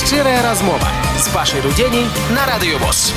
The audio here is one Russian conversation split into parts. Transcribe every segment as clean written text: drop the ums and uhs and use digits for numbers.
«Шчырая размова» з Пашай Рудзеней на Радыё ВОС.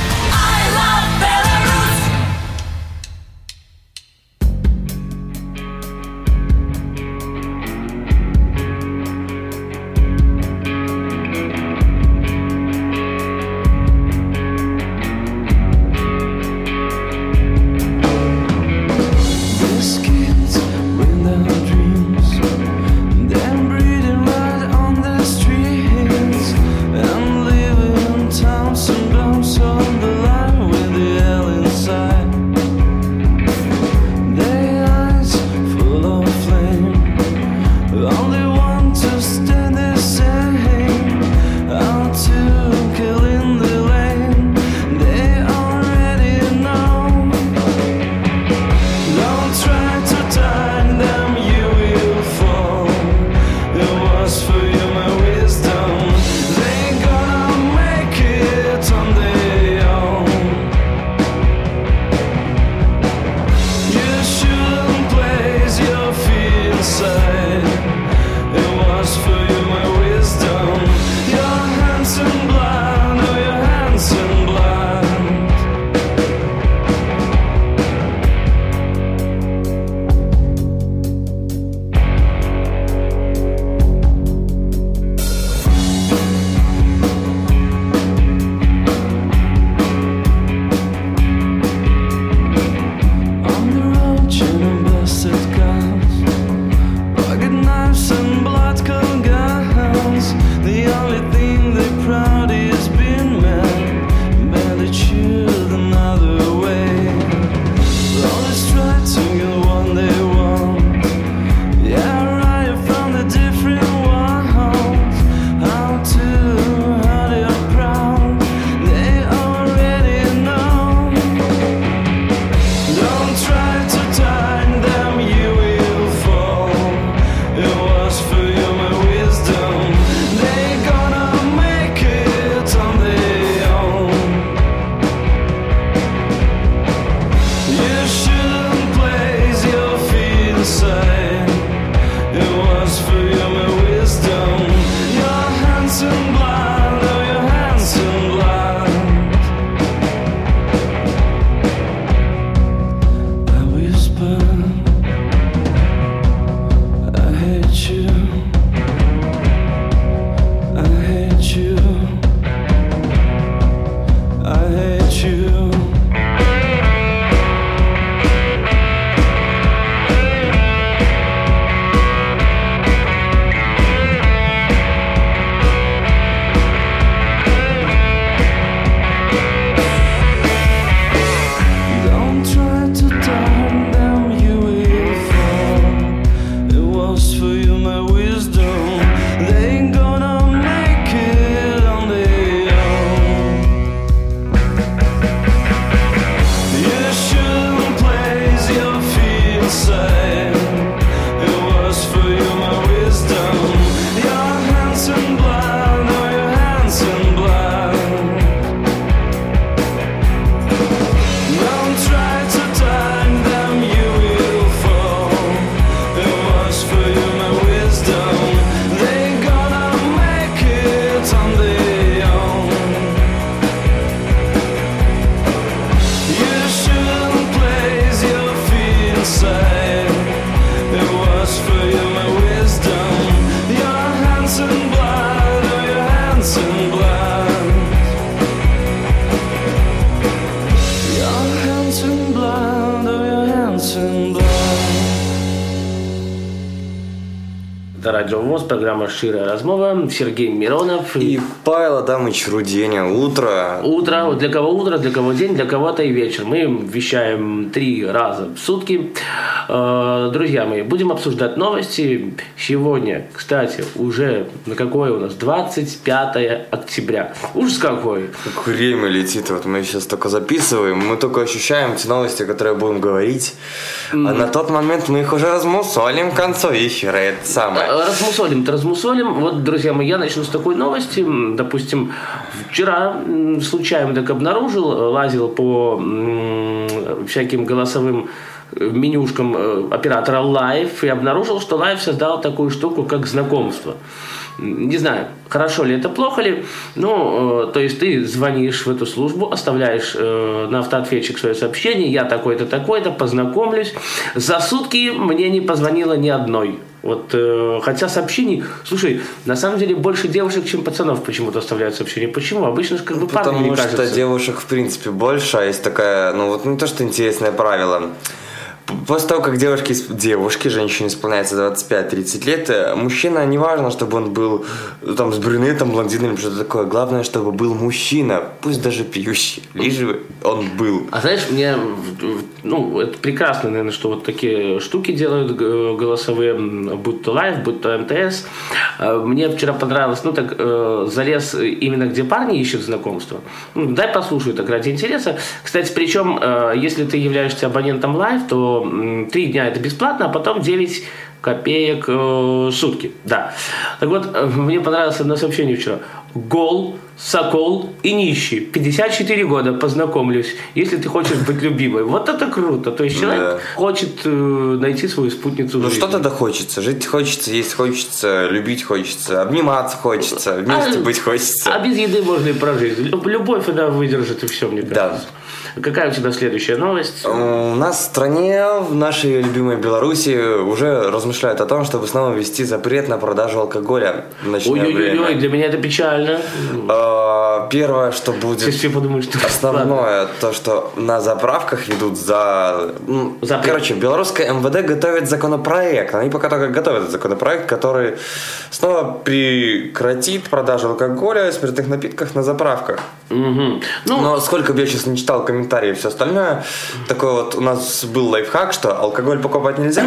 Радио ВОС, программа «Шчырая размова». Сергей Миронов и Павел Адамович Руденя. Утро. Утро. Для кого день, для кого-то и вечер. Мы вещаем 3 раза в сутки. Друзья мои, будем обсуждать новости. Сегодня, кстати, уже на какое у нас? 25 октября. Ужас какой. Как время летит. Вот мы сейчас только записываем. Мы только ощущаем те новости, которые будем говорить. А на тот момент мы их уже размусолим к концу эфира. Это самое. Размусолим. Вот, друзья мои, я начну с такой новости. Допустим, вчера случайно так обнаружил, лазил по всяким голосовым менюшкам оператора Live и обнаружил, что Live создал такую штуку, как знакомство. Не знаю, хорошо ли это, плохо ли. Ну, то есть ты звонишь в эту службу, оставляешь на автоответчик свое сообщение, я такой-то, такой-то, познакомлюсь. За сутки мне не позвонило ни одной. Вот, хотя сообщений, слушай, на самом деле больше девушек, чем пацанов почему-то оставляют сообщения. Почему? Обычно же как бы парни, мне кажется. Потому что девушек в принципе больше, а есть такая, ну вот не то, что интересное правило. После того, как девушке, женщине исполняется 25-30 лет, мужчина, не важно, чтобы он был там с брюнетом, блондином, что-то такое. Главное, чтобы был мужчина, пусть даже пьющий, лишь бы он был. А знаешь, мне, ну, это прекрасно, наверное, что вот такие штуки делают голосовые, будь то Лайв, будь то МТС. Мне вчера понравилось, ну, так, залез именно где парни ищут знакомства. Ну, дай послушаю, так, ради интереса. Кстати, причем, если ты являешься абонентом Лайв, то 3 дня это бесплатно, а потом 9 копеек сутки. Да. Так вот, мне понравилось одно сообщение вчера. Гол, сокол и нищий. 54 года, познакомлюсь, если ты хочешь быть любимой. Вот это круто. То есть человек хочет найти свою спутницу. Ну что тогда хочется? Жить хочется, есть хочется, любить хочется, обниматься хочется, вместе быть хочется. А без еды можно и прожить. Любовь она выдержит и все, мне кажется. Да. Какая у тебя следующая новость? У нас в стране, в нашей любимой Беларуси, уже размышляют о том, чтобы снова ввести запрет на продажу алкоголя в ночное время. Ой, для меня это печально. Первое, что будет все подумают, что основное, то, что на заправках ведут Короче, белорусское МВД готовит законопроект. Они пока только готовят законопроект, который снова прекратит продажу алкоголя и спиртных напитков на заправках. Угу. Но сколько бы я сейчас не читал комментарии и все остальное, такой вот у нас был лайфхак, что алкоголь покупать нельзя,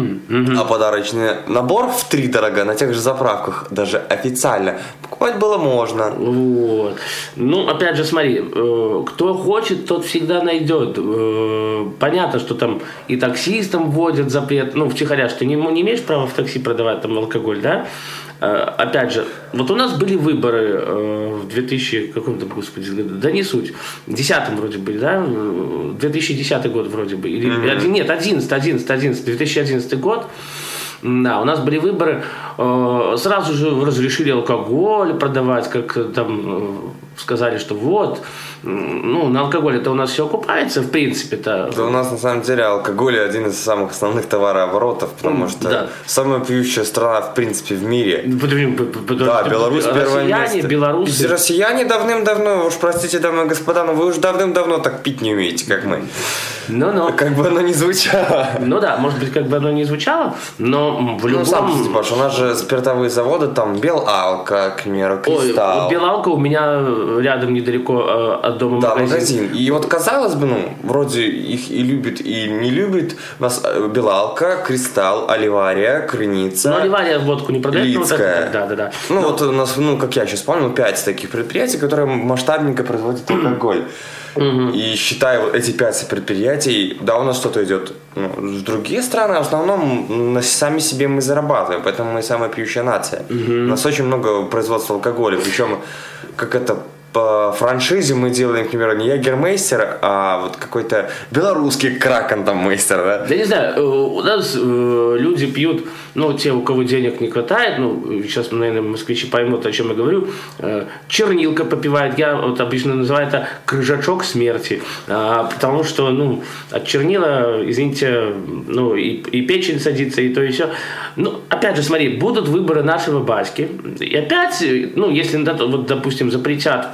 а подарочный набор втридорога на тех же заправках, даже официально, покупать было можно. Вот. Ну, опять же, смотри, кто хочет, тот всегда найдет. Понятно, что там и таксистам вводят запрет. Ну, втихаря, что ты не имеешь права в такси продавать там алкоголь, да? Опять же, вот у нас были выборы в 2000, каком-то, господи, да не суть, 10-м вроде бы, да, 2010 год вроде бы, или, нет, 2011 год. Да, у нас были выборы, сразу же разрешили алкоголь продавать, как там сказали, что вот, ну, на алкоголе-то у нас все окупается, в принципе-то. Да, у нас на самом деле алкоголь один из самых основных товарооборотов, потому что самая пьющая страна, в принципе, в мире. Да, Беларусь первое место. Белорусы. Россияне давным-давно, уж простите, дамы и господа, но вы уж давным-давно так пить не умеете, как мы. Ну. Как бы оно ни звучало. Ну да, может быть, как бы оно ни звучало, но в любом... Ну, сам понимаешь, у нас же спиртовые заводы, там, Белалка, к примеру, Кристалл. Ой, Белалка у меня рядом недалеко от дома магазин. И вот, казалось бы, ну, вроде их и любит, и не любит. У нас Белалка, Кристалл, Оливария, Крыница. Ну, Оливария водку не продает. Лицкая. Да. Ну, вот у нас, ну, как я сейчас помню, 5 таких предприятий, которые масштабненько производят алкоголь. И считая вот эти 5 предприятий, да, у нас что-то идет в другие страны, в основном сами себе мы зарабатываем, поэтому мы самая пьющая нация. У нас очень много производства алкоголя, причем как это по франшизе мы делаем, к примеру, не Ягермейстер, а вот какой-то белорусский Кракен там мейстер, да? Да не знаю, у нас люди пьют, ну, те, у кого денег не хватает, ну, сейчас, наверное, москвичи поймут, о чем я говорю, чернилка попивает, я вот обычно называю это крыжачок смерти, потому что, ну, от чернила, извините, ну, и печень садится, и то, и все. Ну, опять же, смотри, будут выборы нашего батьки, и опять, ну, если, вот, допустим, запретят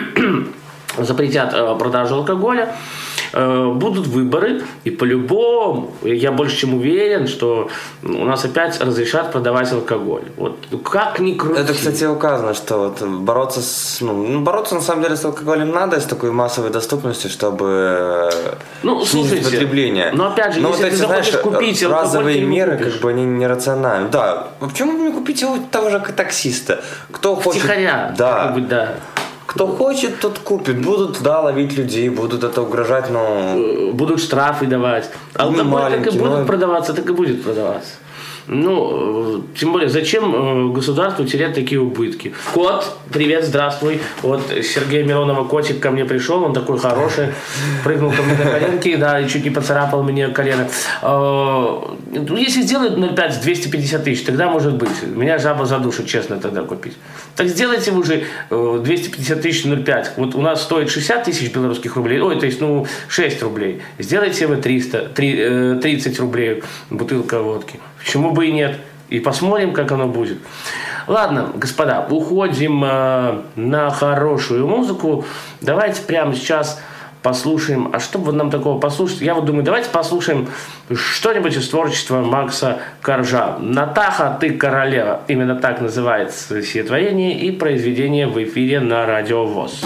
продажу алкоголя, будут выборы, и по-любому, я больше чем уверен, что у нас опять разрешат продавать алкоголь. Вот как ни крути. Это, кстати, указано, что вот бороться на самом деле с алкоголем надо, с такой массовой доступностью, чтобы снизить потребление. Но опять же, но если вот ты захочешь купить алкоголь, разовые меры, как бы они нерациональны. Да, почему бы не купить его того же таксиста? Кто хочет? Втихаря. Да. Кто хочет, тот купит. Будут, ловить людей, будут это угрожать, но... Будут штрафы давать. Алкоголь так и будет продаваться, так и будет продаваться. Ну, тем более, зачем государству терять такие убытки? Кот, привет, здравствуй. Вот Сергей Миронова котик ко мне пришел, он такой хороший, прыгнул ко мне на коленки, да, и чуть не поцарапал мне колено. Если сделают 0,5 с 250 тысяч, тогда может быть. Меня жаба задушит, честно, тогда купить. Так сделайте вы уже 250 тысяч 0,5. Вот у нас стоит 60 тысяч белорусских рублей, то есть, 6 рублей. Сделайте вы 30 рублей бутылка водки. Почему бы и нет? И посмотрим, как оно будет. Ладно, господа, уходим на хорошую музыку. Давайте прямо сейчас послушаем. А что бы нам такого послушать? Я вот думаю, давайте послушаем что-нибудь из творчества Макса Коржа. «Натаха, ты королева». Именно так называется стихотворение и произведение в эфире на Радио ВОС.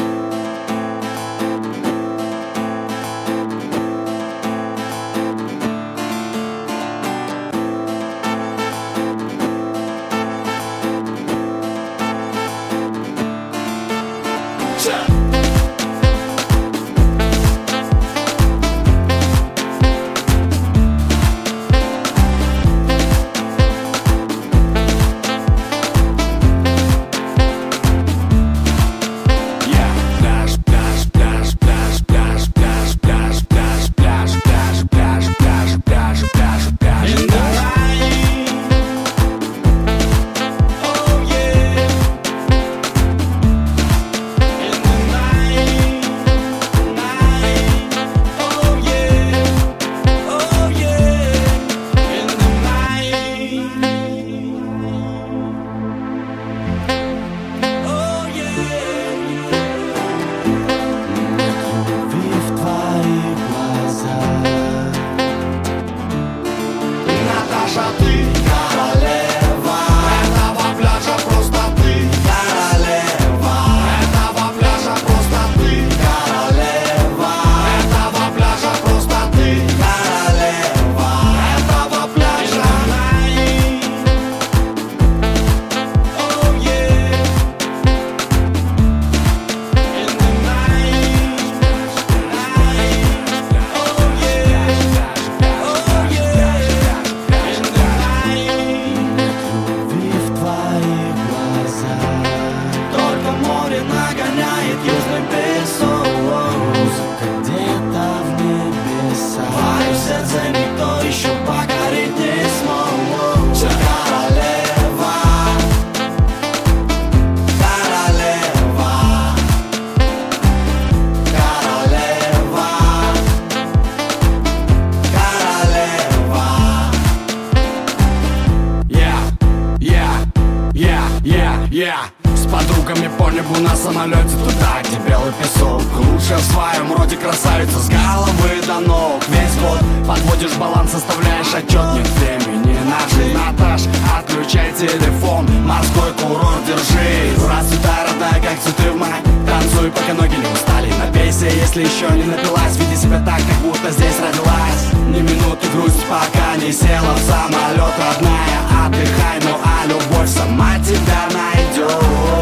С подругами по небу на самолете туда, где белый песок. Лучшая в своем роде красавица с головы до ног. Весь год подводишь баланс, составляешь отчет. Нет времени на жизнь, Наташ, отключай телефон. Морской курорт держи. Расцветай, родная, как цветы в мае. Танцуй, пока ноги не устали. Напейся, если еще не напилась. Веди себя так, как будто здесь родилась. Ни минуты грусть, пока не села в самолет, родная. Отдыхай, ну а любовь сама тебя найдет.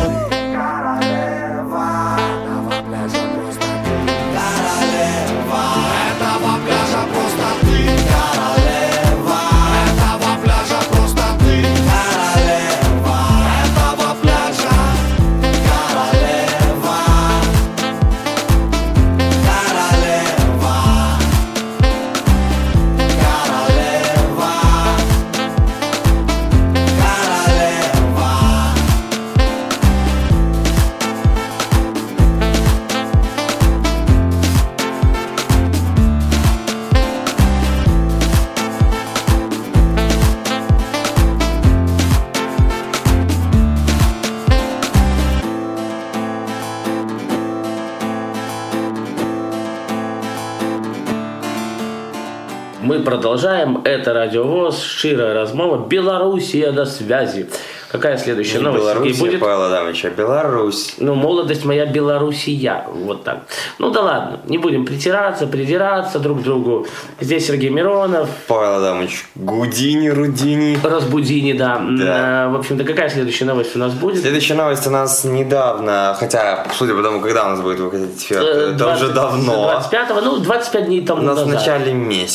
Мы продолжаем. Это Радио ВОС. Шчирая размова. Белоруссия на связи. Какая следующая новость? Белоруссия, будет? Павел Адамович, а Беларусь. Ну, молодость моя Белоруссия. Вот так. Ну да ладно. Не будем придираться друг к другу. Здесь Сергей Миронов. Павел Адамович, Гудини, Рудини. Разбудини, да. Да. В общем-то, какая следующая новость у нас будет? Следующая новость у нас недавно, хотя, судя по тому, когда у нас будет выходить эфир, это уже давно. 25-го, 25 дней тому у нас назад. в начале месяца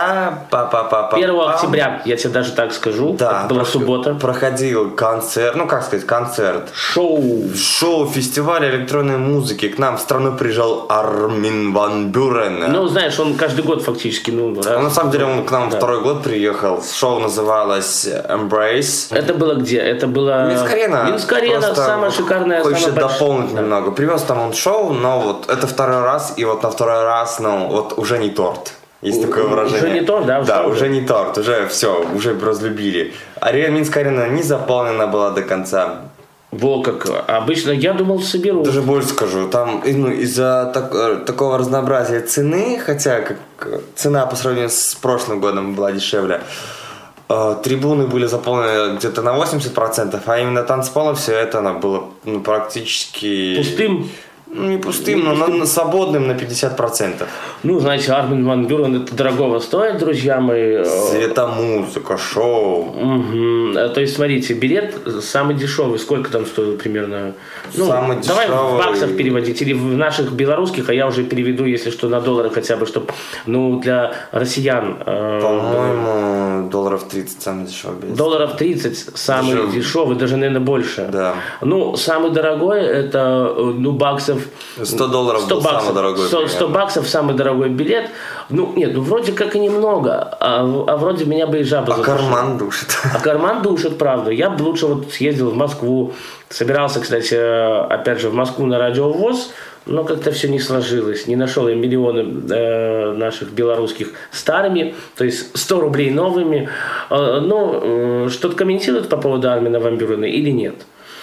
октября, 1 октября, я тебе даже так скажу, да, это была суббота. Проходил концерт, концерт. Шоу фестиваля электронной музыки. К нам в страну приезжал Армин ван Бюрен. Ну, знаешь, он каждый год фактически. На самом деле он к нам второй год приехал. Шоу называлось Embrace. Это было где? Это было... Минск-арена, самая шикарная, хочется самая большая. Дополнить немного. Привез там он шоу, но вот это второй раз, и вот на второй раз, вот уже не торт. Есть такое выражение. Уже не торт, да? Да, уже не торт, уже все, уже разлюбили. Минская арена не заполнена была до конца. Во как. Обычно я думал, соберу. Даже больше скажу, там из-за такого разнообразия цены, хотя цена по сравнению с прошлым годом была дешевле, трибуны были заполнены где-то на 80%, а именно танцпола все это было практически... Пустым? Не пустым, но свободным на 50%. Ну, знаете, Армин ван Бюрен это дорогого стоит, друзья мои. Светомузыка, шоу. Угу. То есть, смотрите, билет самый дешевый, сколько там стоил примерно? Самый давай дешевый... в баксах переводить, или в наших белорусских, а я уже переведу, если что, на доллары хотя бы, чтобы, для россиян... По-моему, долларов 30 самый дешевый билет. Долларов 30 самый дешевый, даже, наверное, больше. Да. Самый дорогой, это, баксов $100 был самый дорогой 100 баксов самый дорогой билет. Вроде как и немного, а вроде меня бы и жаба задушила. Карман душит. А карман душит, правда. Я бы лучше съездил в Москву. Собирался, кстати, опять же, в Москву на Радио ВОС, но как-то все не сложилось. Не нашел я миллионы наших белорусских старыми, то есть 100 рублей новыми. Что-то комментируют по поводу Армина ван Бюрена или нет?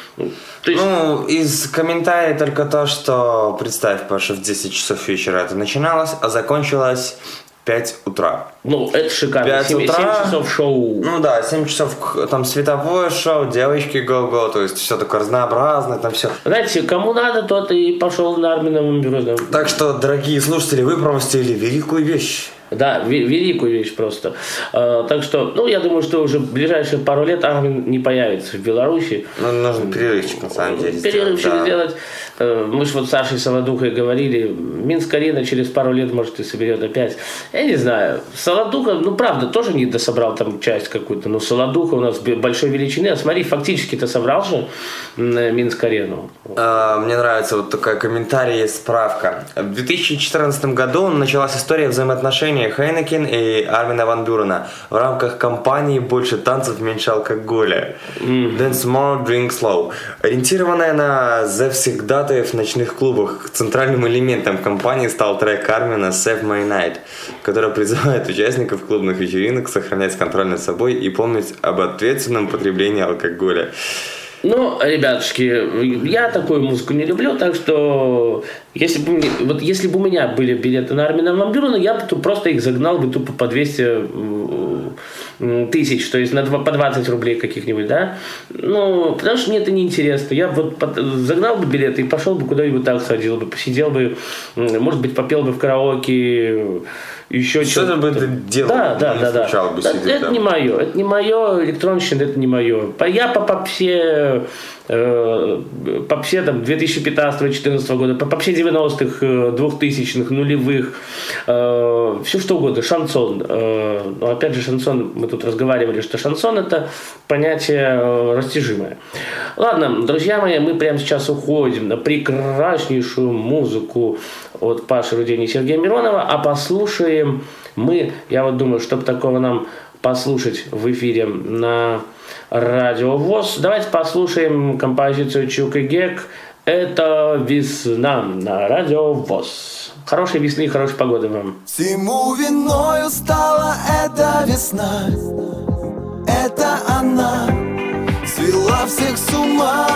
Из комментариев только то, что, представь, Паша, в 10 часов вечера это начиналось, а закончилось в 5 утра. Это шикарно. 7 часов шоу. 7 часов там световое шоу, девочки го-го, то есть все такое разнообразное, там все. Знаете, кому надо, тот и пошел на Армина ван Бюрена. Так что, дорогие слушатели, вы пропустили великую вещь. Да, великую вещь просто. Так что, я думаю, что уже в ближайшие пару лет Армин не появится в Беларуси. Нужно перерывчик, на самом деле, перерывчик сделать. Мы же с Сашей Солодухой говорили, Минск-арена через пару лет, может, и соберет опять. Я не знаю. Солодуха, правда, тоже не дособрал там часть какую-то. Но Солодуха у нас большой величины. А смотри, фактически-то собрал же Минск-арену. Мне нравится вот такой комментарий, есть справка. В 2014 году началась история взаимоотношений Хайнекен и Армина ван Бюрена в рамках кампании «Больше танцев, меньше алкоголя». Dance more, drink slow. Ориентированная на завсегдатаев в ночных клубах, центральным элементом кампании стал трек Армина «Save My Night», который призывает участников клубных вечеринок сохранять контроль над собой и помнить об ответственном потреблении алкоголя. Ребятушки, я такую музыку не люблю, так что если бы у меня были билеты на Армина ван Бюрена, я бы просто их загнал бы тупо по 200 тысяч, то есть по 20 рублей каких-нибудь, да? Потому что мне это неинтересно. Я загнал бы билеты и пошел бы куда-нибудь так, сходил бы, посидел бы, может быть, попел бы в караоке, еще что-то бы ты делал, бы сидеть, это не мое, электронщина, это не мое. Я по попсе там 2015-2014 года, по попсе 90-х, 2000-х, нулевых, все что угодно, шансон. Но опять же, шансон, мы тут разговаривали, что шансон это понятие растяжимое. Ладно, друзья мои, мы прямо сейчас уходим на прекраснейшую музыку от Паши Рудени и Сергея Миронова, а послушаем я думаю, чтобы такого нам послушать в эфире на Радио ВОС, давайте послушаем композицию Чук и Гек. Это «Весна» на Радио ВОС. Хорошей весны и хорошей погоды вам. Всему виною стала эта весна. Это она свела всех с ума.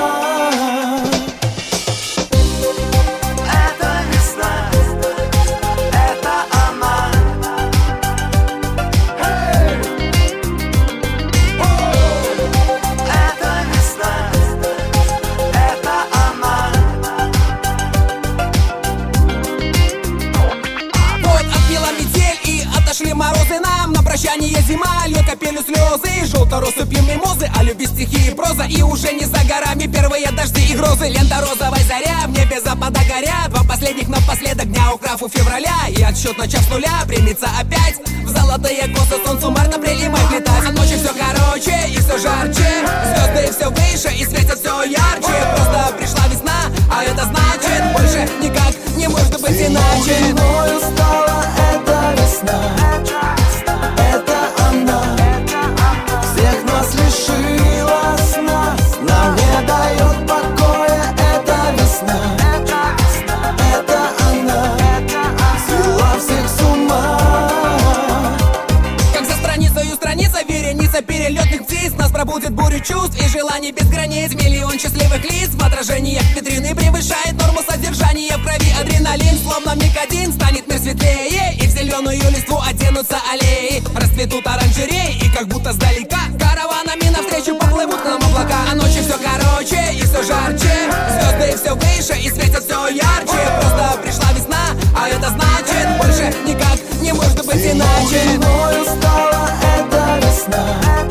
Морозы нам на прощание зима. льет капелью слезы, желто-россыпью мимозы, о любви стихи и проза. И уже не за горами первые дожди и грозы. Лента розовой заря, в небе запада горят. Два последних напоследок дня, украв у февраля. И отсчет на час нуля примется опять в золотые косы солнцу марно прилимать летать. А ночи все короче и все жарче, звезды все выше и светят все ярче. Просто пришла весна, а это значит больше никак не может быть иначе. Виною стала эта весна, это она. Всех нас лишила сна, нам не дает покоя эта весна. Это она, свела всех с ума. Как за страницею страница, вереница перелетных птиц. Нас пробудет бурю чувств и желаний без границ. Миллион счастливых лиц в отражениях витрины превышает норму содержания. В крови адреналин, словно никотин. Станет мир светлее, и в зеленую листву оденутся аллеи. Расцветут оранжереи, и как будто сдалека караванами навстречу поплывут к нам облака. А ночи все короче и все жарче, звезды все выше и светят все ярче. Просто пришла весна, а это значит больше никак не может быть иначе. Виною стала эта весна,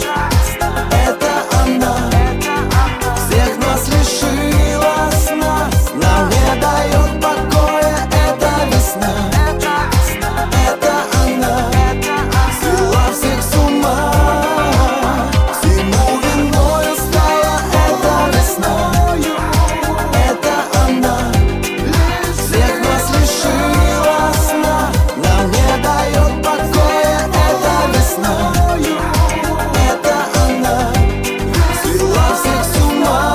это она. Всех нас лишила сна, нам не дает покоя эта весна. Это она, свела всех с ума. Всему виною стала эта весна, это она. Всех нас лишила сна, нам не дает покоя эта весна. Это она, свела всех с ума.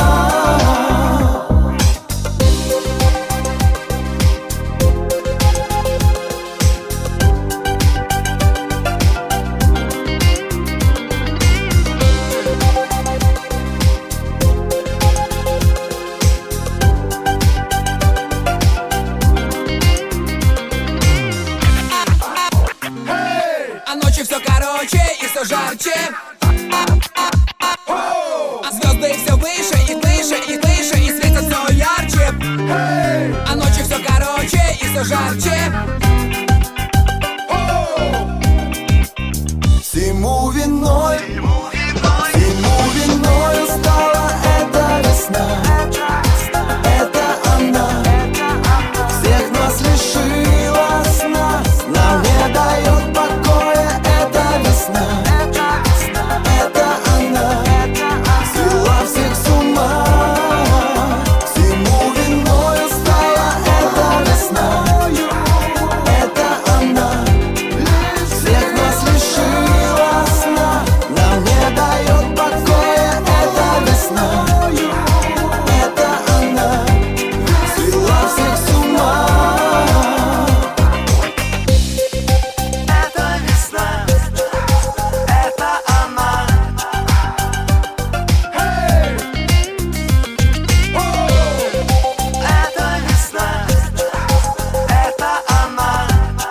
А ночи все короче и все жарче, а звезды все выше и выше и выше и светят все ярче. А ночи все короче и все жарче. Всему виной, всему виною стала эта весна. Это она, всех нас лишила сна, нам не дает покоя эта весна. Это она, свела всех с ума. Всему виною стала эта весна. Это она, всех нас лишила сна, нам не дает покоя эта весна. Это она, свела всех с ума. Это весна, это она. Это весна, это она.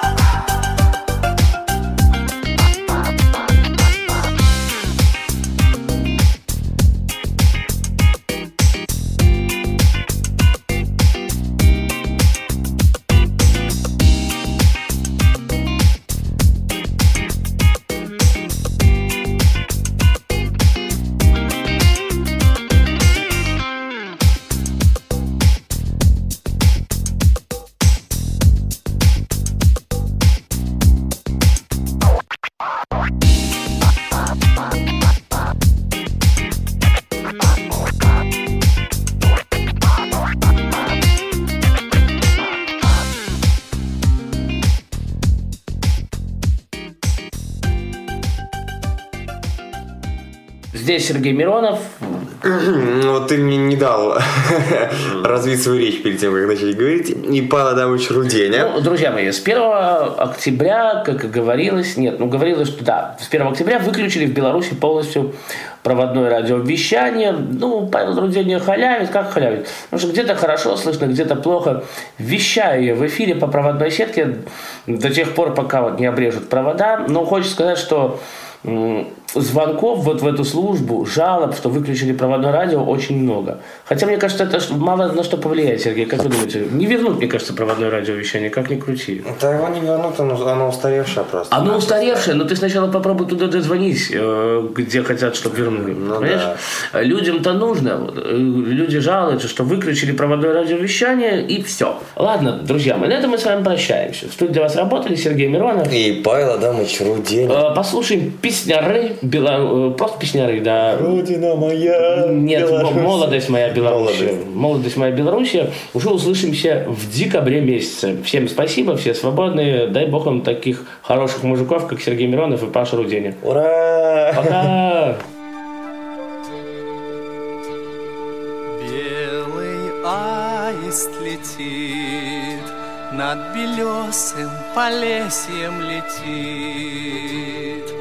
Здесь Сергей Миронов. Вот ты мне не дал развить свою речь перед тем, как начать говорить. И Павел Адамович Руденя. Ну, друзья мои, с 1 октября, как и говорилось, говорилось, что да, с 1 октября выключили в Беларуси полностью проводное радиовещание. Ну, Павел Руденя халявит, как халявит? Потому что где-то хорошо слышно, где-то плохо. Вещаю я в эфире по проводной сетке до тех пор, пока вот не обрежут провода. Но хочется сказать, что звонков вот в эту службу, жалоб, что выключили проводное радио, очень много. Хотя, мне кажется, это мало на что повлияет, Сергей. Как вы думаете? Не вернут, мне кажется, проводное радиовещание, как ни крути. Да его не вернут, оно устаревшее просто. Оно устаревшее, но ты сначала попробуй туда дозвонить, где хотят, чтобы вернули. Ну, понимаешь? Да. Людям-то нужно. Люди жалуются, что выключили проводное радиовещание, и все. Ладно, друзья, на этом мы с вами прощаемся. В студии для вас работали Сергей Миронов И Павел Адамович Рудень. Послушаем песняры, просто песняры, да. Родина моя. Нет, Беларусь. молодость моя Белоруссия. Молодость моя Белоруссия. Уже услышимся в декабре месяце. Всем спасибо, все свободные. Дай бог вам таких хороших мужиков, как Сергей Миронов и Паша Руденя. Ура! Пока! Белый аист летит, над белесым полесьем летит.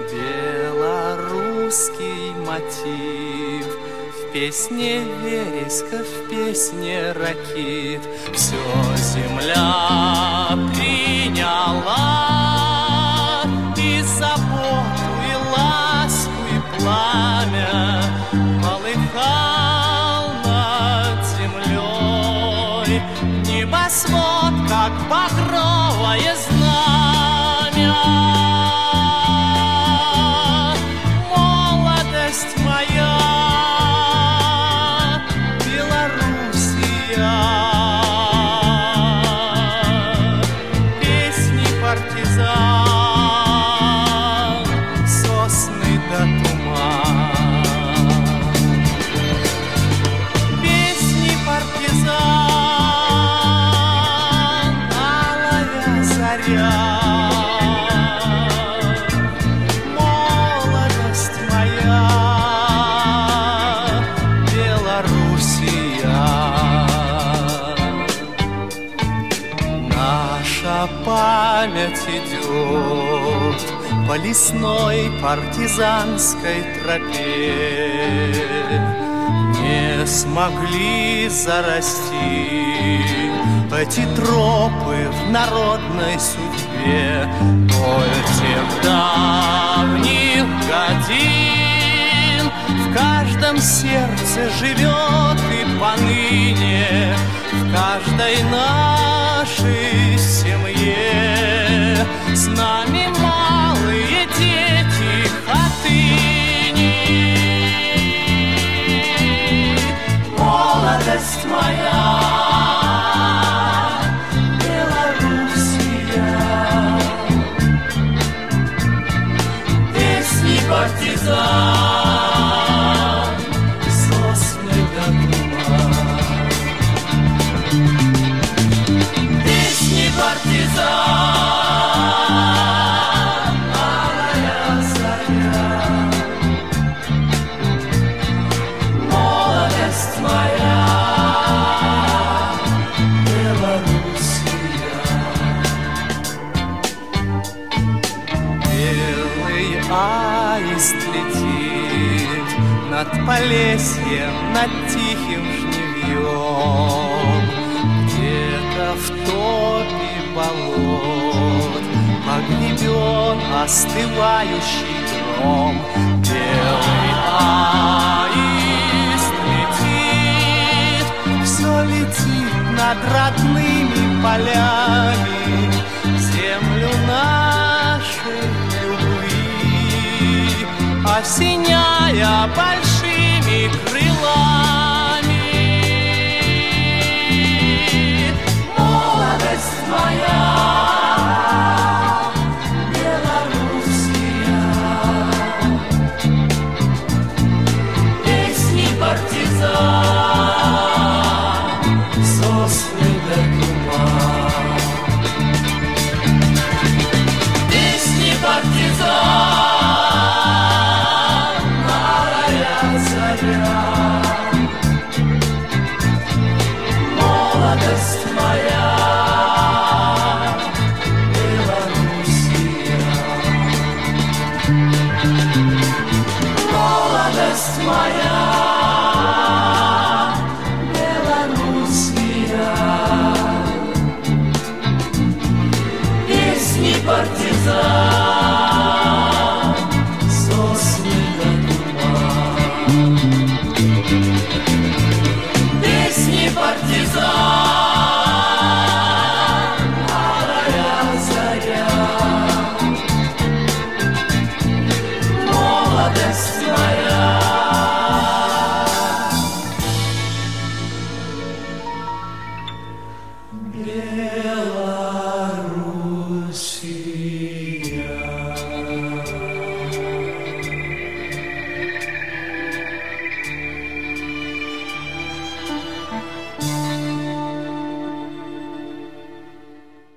Белорусский мотив в песне вереска, в песне ракит. Все земля приняла и заботу, и ласку, и пламя. Полыхал над землей небосвод, как багровое знамя. Молодость моя, Белоруссия, песни партизан, сосны до туман. Песни партизан, алая заря. Молодость моя, Белоруссия. Наша память идет по лесной партизанской тропе. Не смогли зарасти эти тропы в народной судьбе. Боль тех давних годин в каждом сердце живет и поныне, в каждой нашей семье. С нами малые дети хатыни. Молодость моя, Белоруссия, песни партизан, сосны до туман. Песни партизан, алая заря. Молодость моя, Белоруссия. Белый аист летит над Полесьем, над тихим жнивьем. Где-то в топе болот погребен остывающий гром. Белый аист летит, все летит над родными полями, землю нашей любви, осеняя большими крылами.